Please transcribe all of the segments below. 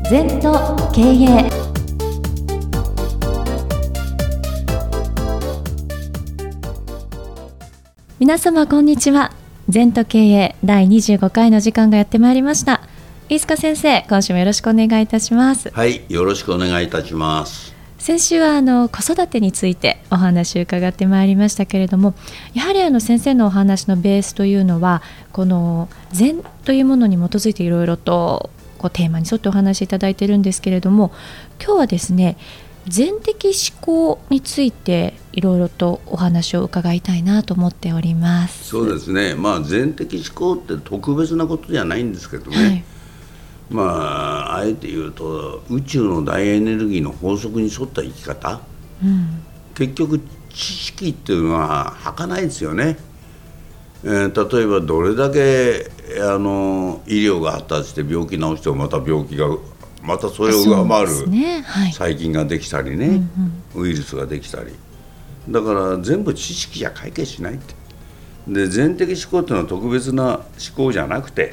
禅と経営。皆様こんにちは。禅と経営第25回の時間がやってまいりました。飯塚先生、今週もよろしくお願いいたします。 はい、よろしくお願いいたします。 先週は子育てについてお話を伺ってまいりましたけれども、やはり先生のお話のベースというのはこの禅というものに基づいていろいろとテーマに沿ってお話しいただいているんですけれども、今日はですね、禅的思考についていろいろとお話を伺いたいなと思っております。 そうですね、禅的思考って特別なことじゃないんですけどね、あえて言うと宇宙の大エネルギーの法則に沿った生き方、結局知識っていうのは儚いですよね。例えばどれだけ医療が発達して病気治してもまた病気がまたそれを上回る細菌ができたりね、ウイルスができたり、だから全部知識じゃ解決しないって。で、禅的思考っていうのは特別な思考じゃなくて、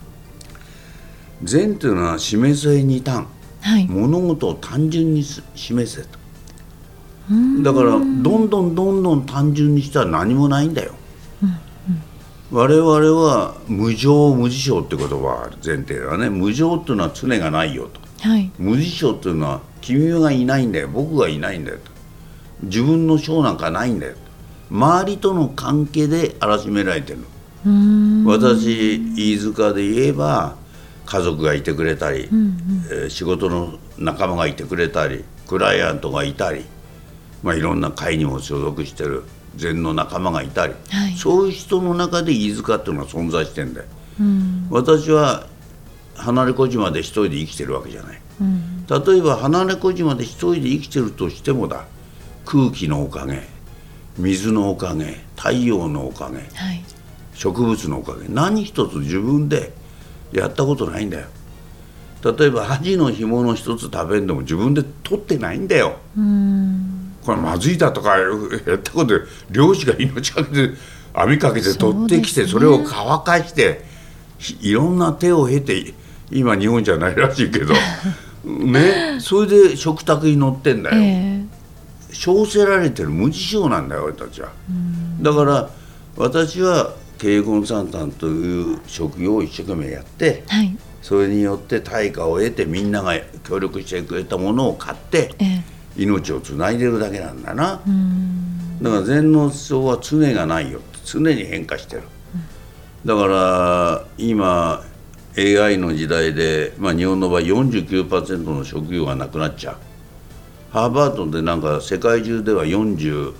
禅というのは示せに単、物事を単純に示せと。だからどんどん単純にしたら何もないんだよ。我々は無常無事象って言葉がある。前提はね、無常っていうのは常がないよと、無事象っていうのは君がいないんだよ、僕がいないんだよと、自分の性なんかないんだよと、周りとの関係であらしめられてるの。私飯塚で言えば家族がいてくれたり、仕事の仲間がいてくれたり、クライアントがいたり、いろんな会にも所属してる禅の仲間がいたり、そういう人の中で飯塚っていうのは存在してんだよ。私は離れ小島で一人で生きてるわけじゃない。例えば離れ小島で一人で生きてるとしてもだ、空気のおかげ、水のおかげ、太陽のおかげ、植物のおかげ、何一つ自分でやったことないんだよ。例えば針の紐の一つ食べんでも自分で取ってないんだよ。これまずいだとかやったことで、漁師が命かけて網かけて取ってきて、それを乾かしていろんな手を経て、今日本じゃないらしいけどね、それで食卓に乗ってんだよ。称せられてる無事象なんだよ、俺たちは。だから私は経営コンサルタントという職業を一生懸命やって、それによって対価を得て、みんなが協力してくれたものを買って、命をつないでるだけなんだな。だから禅の思想は常がないよ、常に変化してる。だから今 AI の時代で、日本の場合 49% の職業がなくなっちゃう。ハーバードでなんか世界中では 47%、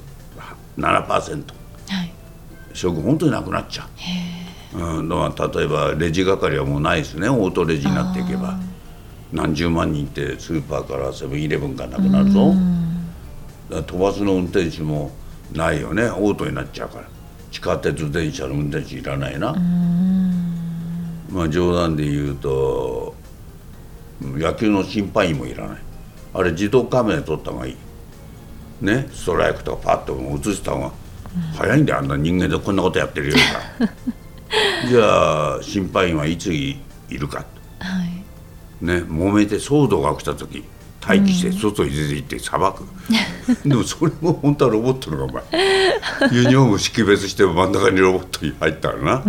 職本当になくなっちゃう。だから例えばレジ係はもうないですね。オートレジになっていけば何十万人ってスーパーからセブンイレブンがなくなるぞ。だから飛ばすの運転手もないよね、オートになっちゃうから。地下鉄電車の運転手いらないな。冗談で言うと野球の審判員もいらない。あれ自動カメラで撮った方がいいね。ストライクとかパッと映した方が早いんだよ、あんな人間でこんなことやってるよりかじゃあ審判員はいついるか、揉めて騒動が起きた時待機して外に出て行って裁くでもそれも本当はロボットのがユニフォーム識別して真ん中にロボットに入ったらな。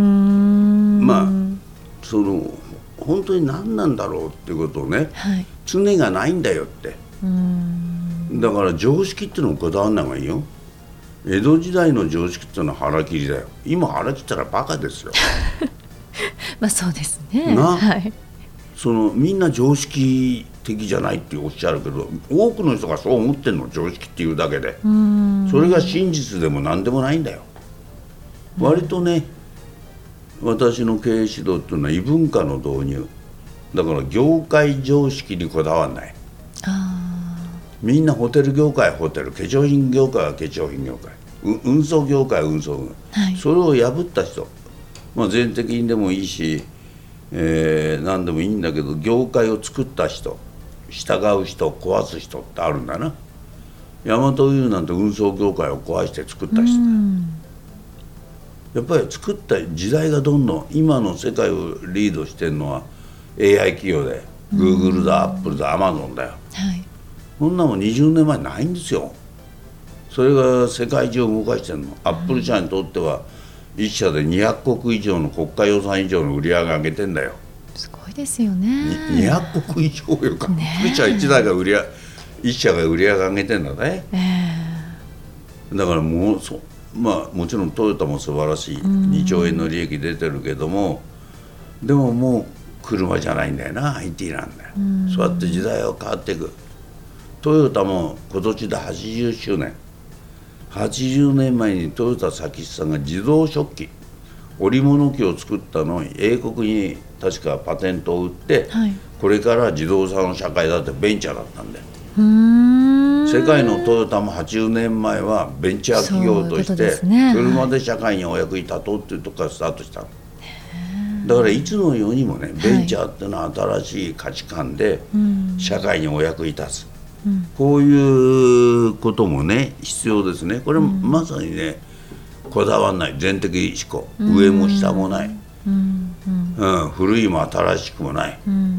本当に何なんだろうっていうことをね、常がないんだよって。だから常識っていうのをこだわんない方がいいよ。江戸時代の常識っていうのは腹切りだよ。今腹切ったらバカですよそうですね。 みんな常識的じゃないっておっしゃるけど、多くの人がそう思ってんの、常識っていうだけで。それが真実でも何でもないんだよ。割とね、私の経営指導っていうのは異文化の導入だから、業界常識にこだわらない。みんなホテル業界はホテル、化粧品業界は化粧品業界、運送業界は運送業界、それを破った人、全的にでもいいし、何でもいいんだけど、業界を作った人、従う人、壊す人ってあるんだな。大和優なんて運送業界を壊して作った人だ。やっぱり作った時代がどんどん、今の世界をリードしてるのは AI 企業で、 Google だ、Apple だ、Amazon だよ、 はい、 そんなもん20年前ないんですよ。それが世界中を動かしてるの。アップル社にとっては1社で200国以上の国家予算以上の売り上げ上げてんだよ。 すごいですよね。 200国以上よか、アップル社1台が1社が売り上げ上げてんだね、だからもうもちろんトヨタも素晴らしい2兆円の利益出てるけども、でももう車じゃないんだよな、 IT なんだよ。そうやって時代は変わっていく。トヨタも今年で80周年。80年前にトヨタ佐吉さんが自動食器、織物機を作ったのを英国に確かパテントを売って、はい、これから自動車の社会だってベンチャーだったんだよ。世界のトヨタも80年前はベンチャー企業として車で社会にお役に立とうっていうところからスタートしたの。だからいつの世にもね、ベンチャーっていうのは新しい価値観で社会にお役に立つ、こういうこともね必要ですね。これまさにね、こだわんない全的思考、上も下もない、古いも新しくもない、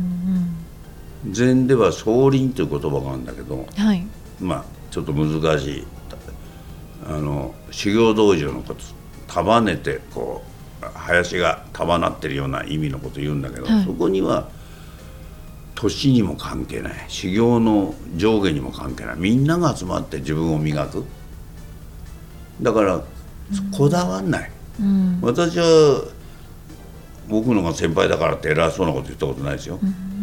禅では総輪という言葉があるんだけど、はい、ちょっと難しい修行道場のこと、束ねてこう林が束なってるような意味のことを言うんだけど、はい、そこには年にも関係ない、修行の上下にも関係ない、みんなが集まって自分を磨く。だからこだわんない、私は僕のが先輩だからって偉そうなこと言ったことないですよ、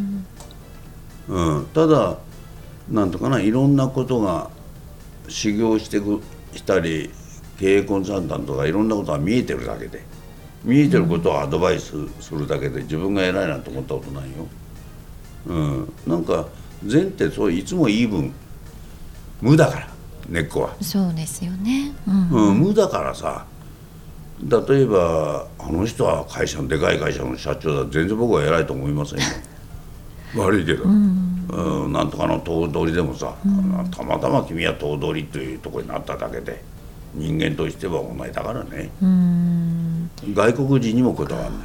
ただなんとかな、いろんなことが修行したり経営コンサルタントがいろんなことが見えてるだけで、見えてることをアドバイスするだけで自分が偉いなんて思ったことないよ。なんか禅ってそういつもいい分無だから、根っこはそうですよね、 無だからさ、例えばあの人はでかい会社の社長だ、全然僕は偉いと思いませんよ悪いけど、なんとかの頭取でもさ、たまたま君は頭取というところになっただけで人間としてはお前だからね。外国人にもこだわらない、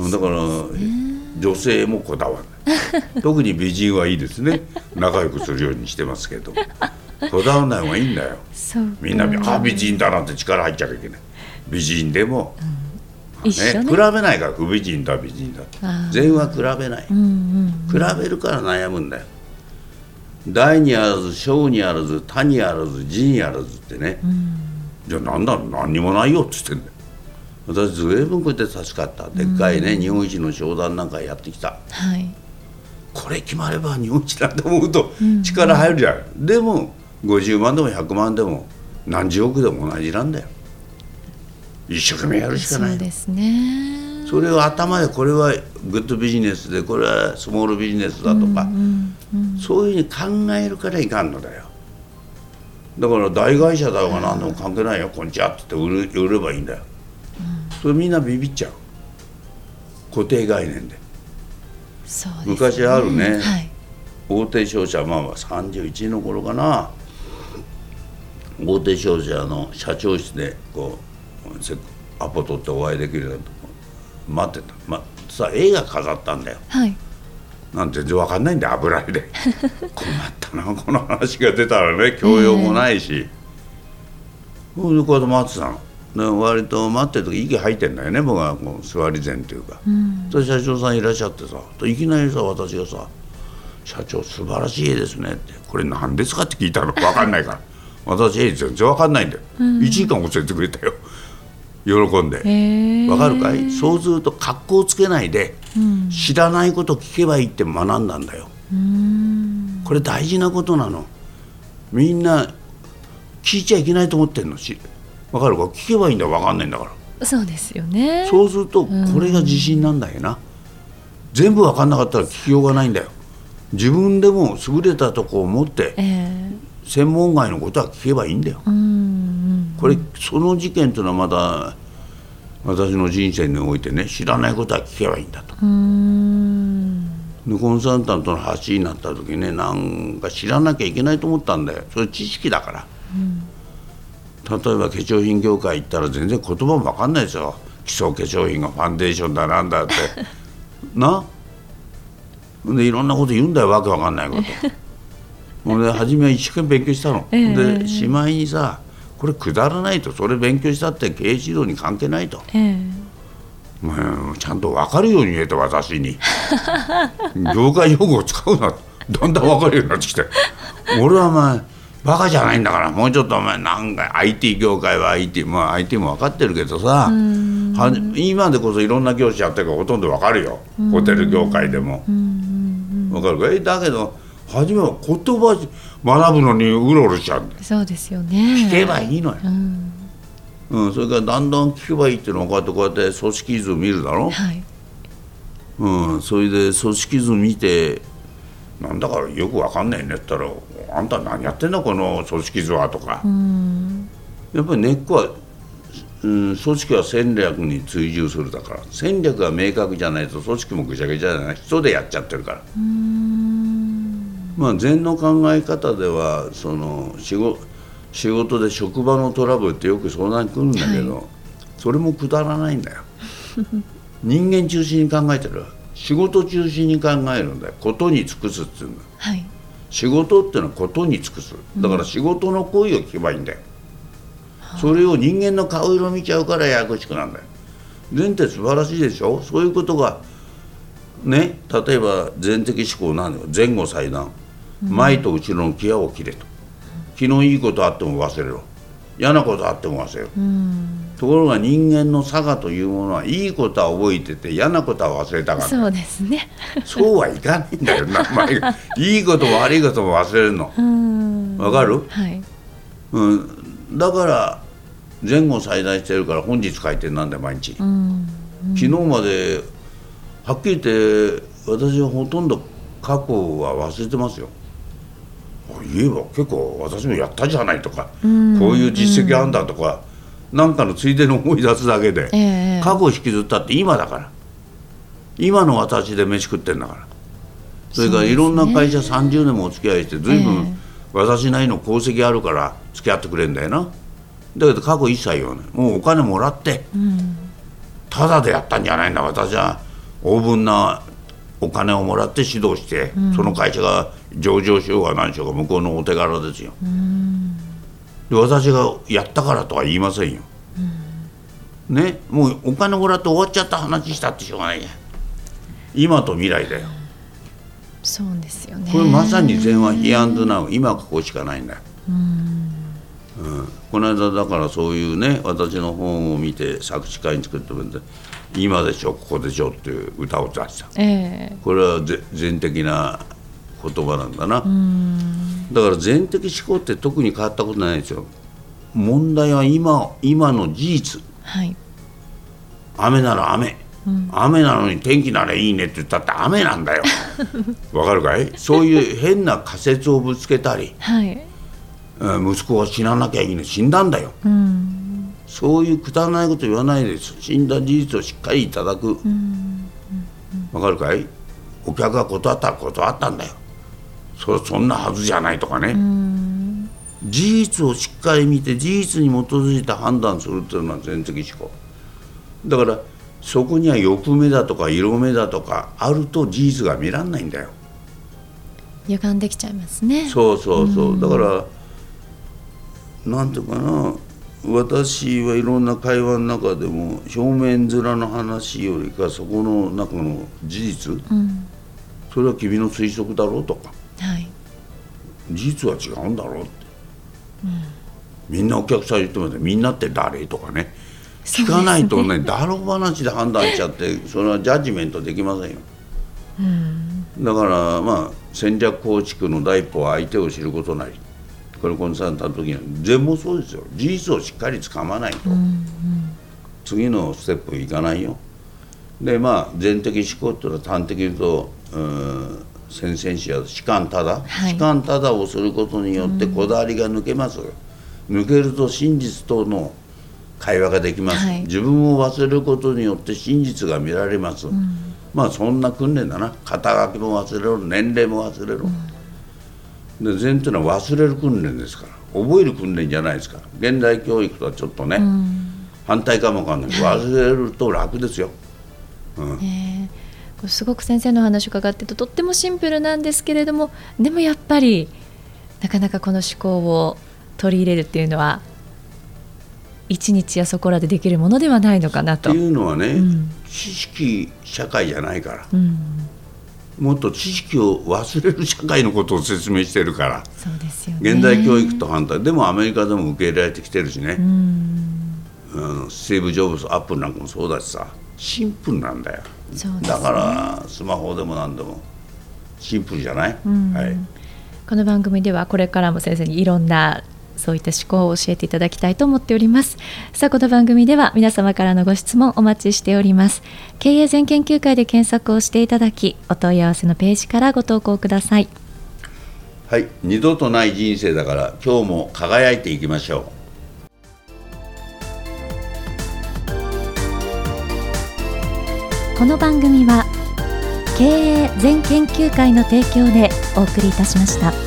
だから女性もこだわらない特に美人はいいですね、仲良くするようにしてますけどこだわらない方がいいんだよ。みんな美人だなんて力入っちゃいけない。美人でも、比べないから、不美人だ美人だって禅は比べない、比べるから悩むんだよ。大にあらず小にあらず他にあらず自にあらずってね、じゃあ何だろう、何にもないよって言ってんだよ。私ずいぶんこうやって助かった。でっかいね、日本一の商談なんかやってきた、はい、これ決まれば日本一だと思うと力入るじゃん、でも50万でも100万でも何十億でも同じなんだよ。一生懸命やるしかない。 そうですね。 それを頭でこれはグッドビジネスでこれはスモールビジネスだとか、そういうふうに考えるからいかんのだよ。だから大会社だろうが何でも関係ないよ、こんにちはって言って売ればいいんだよ、それみんなビビっちゃう、固定概念で。 そうですね、 昔あるね、はい、大手商社、31の頃かな、大手商社の社長室でこうアポ取ってお会いできるようなとこ待ってた、さ映画飾ったんだよ、はい、なんて全然分かんないんだよ、油絵で困ったなこの話が出たらね、教養もないし、こうやって待ってたの。割と待ってる時息吐いてんだよね、僕はこう座り膳というか、そ社長さんいらっしゃってさ、いきなりさ私がさ「社長素晴らしい絵ですね」って「これ何ですか?」って聞いたの。分かんないから私絵全然分かんないんだよ、1時間教えてくれたよ、喜んで。分かるかい？そうすると格好つけないで、知らないこと聞けばいいって学んだんだよ。これ大事なことなの。みんな聞いちゃいけないと思ってんのし、分かるか？聞けばいいんだよ、分かんないんだから。 そうですよね。 そうするとこれが自信なんだよな。全部分かんなかったら聞きようがないんだよ。自分でも優れたとこを持って、専門外のことは聞けばいいんだよ。これその事件というのはまだ私の人生においてね、知らないことは聞けばいいんだと。でコンサルタントの話になった時ね、なんか知らなきゃいけないと思ったんだよ。それ知識だから、例えば化粧品業界行ったら全然言葉も分かんないですよ。基礎化粧品がファンデーションだなんだってな、 でいろんなこと言うんだよ、わけわかんないこと俺初めは一生懸命勉強したの、でしまいにさ、これくだらないと、それ勉強したって経営指導に関係ないと、ちゃんと分かるように言えと、私に業界用語を使うな、だんだん分かるようになってきて俺はお前バカじゃないんだから、もうちょっとお前なんか IT 業界は IT、IT も分かってるけどさ、今でこそいろんな業種やってるからほとんど分かるよ、ホテル業界でも分かるかい。だけど初めは言葉学ぶのにうろうろしちゃうんだよ。 そうですよね。 聞けばいいのよ、それからだんだん聞けばいいっていうのはこうやって組織図見るだろ、それで組織図見て、なんだからよくわかんないねって言ったら、あんた何やってんのこの組織図はとか、やっぱり根っこは、組織は戦略に追従するだから、戦略が明確じゃないと組織もぐちゃぐちゃじゃない、人でやっちゃってるから。禅の考え方ではその仕事で職場のトラブルってよく相談に来るんだけど、それもくだらないんだよ人間中心に考えてる、仕事中心に考えるんだよ、ことに尽くすっていうんだ、仕事っていうのはことに尽くす、だから仕事の声を聞けばいいんだよ、それを人間の顔色見ちゃうからややこしくなんだよ。禅って素晴らしいでしょ。そういうことがね、例えば禅的思考なんだよ、前後裁断、前と後ろの際を切れと、昨日いいことあっても忘れろ、嫌なことあっても忘れろ、ところが人間の差がというものは、いいことは覚えてて嫌なことは忘れたから、 そうですねそうはいかないんだよいいことも悪いことも忘れるの、わかる、だから前後裁断してるから、本日書いてなんだよ毎日、昨日まではっきり言って私はほとんど過去は忘れてますよ。言えば結構私もやったじゃないとか、こういう実績あんだとか、なんかのついでに思い出すだけで、過去を引きずったって今だから、今の私で飯食ってんだから。それからいろんな会社30年もお付き合いして随分私なりの功績あるから付き合ってくれるんだよな。だけど過去一切よね、もうお金もらってただでやったんじゃないんだ。私は大分なお金をもらって指導して、その会社が上場しようが何しようが向こうのお手柄ですよ。で私がやったからとは言いませんよ、ね、もうお金もらって終わっちゃった話したってしょうがないや。今と未来だよ。 そうですよね。 これまさに禅はヒアンドナウ、今ここしかないんだよ。この間だからそういうね、私の本を見て作詞会に作ってもらって「今でしょここでしょ」っていう歌を出した、これは禅的な言葉なんだな。だから禅的思考って特に変わったことないですよ。問題は今の事実、雨なら雨、雨なのに天気ならいいねって言ったって雨なんだよわかるかい。そういう変な仮説をぶつけたり、息子が死ななきゃいいね、死んだんだよ、そういうくだらないこと言わないです。死んだ事実をしっかりいただく、わかるかい。お客が断ったら断ったんだよ、そんなはずじゃないとかね、事実をしっかり見て事実に基づいて判断するっていうのは禅的思考だから、そこには欲目だとか色目だとかあると事実が見らんないんだよ。 歪んできちゃいますね。 そう、だからなんていうかな、私はいろんな会話の中でも表面面の話よりかそこの中の事実、それは君の推測だろうとか、事実は違うんだろうって、みんなお客さん言ってますね。みんなって誰とかね、聞かないとね、だろう話で判断しちゃってそれはジャッジメントできませんよ。だから戦略構築の第一歩は相手を知ることなり、これコンサルタントの時には全部そうですよ。事実をしっかりつかまないと、次のステップいかないよ。で禅的思考っていうのは端的に言うと、先々週は士官ただ、士官ただをすることによってこだわりが抜けます。抜けると真実との会話ができます、自分を忘れることによって真実が見られます、そんな訓練だな。肩書きも忘れろ、年齢も忘れろ、で禅というのは忘れる訓練ですから、覚える訓練じゃないですから。現代教育とはちょっとね、反対かもわかんないけど、忘れると楽ですよ。 すごく先生の話を伺ってるととってもシンプルなんですけれども、でもやっぱりなかなかこの思考を取り入れるっていうのは一日やそこらでできるものではないのかなと。 っていうのはね、知識社会じゃないから、もっと知識を忘れる社会のことを説明してるから。 そうですよね。 現代教育と反対でもアメリカでも受け入れられてきてるしね、スティーブ・ジョブズ、アップルなんかもそうだしさ、シンプルなんだよ。そうですね、だからスマホでも何でもシンプルじゃない、はい、 この番組ではこれからも先生にいろんなそういった思考を教えていただきたいと思っております。さあ、この番組では皆様からのご質問お待ちしております。経営全研究会で検索をしていただき、お問い合わせのページからご投稿ください。 はい、二度とない人生だから今日も輝いていきましょう。 この番組は経営全研究会の提供でお送りいたしました。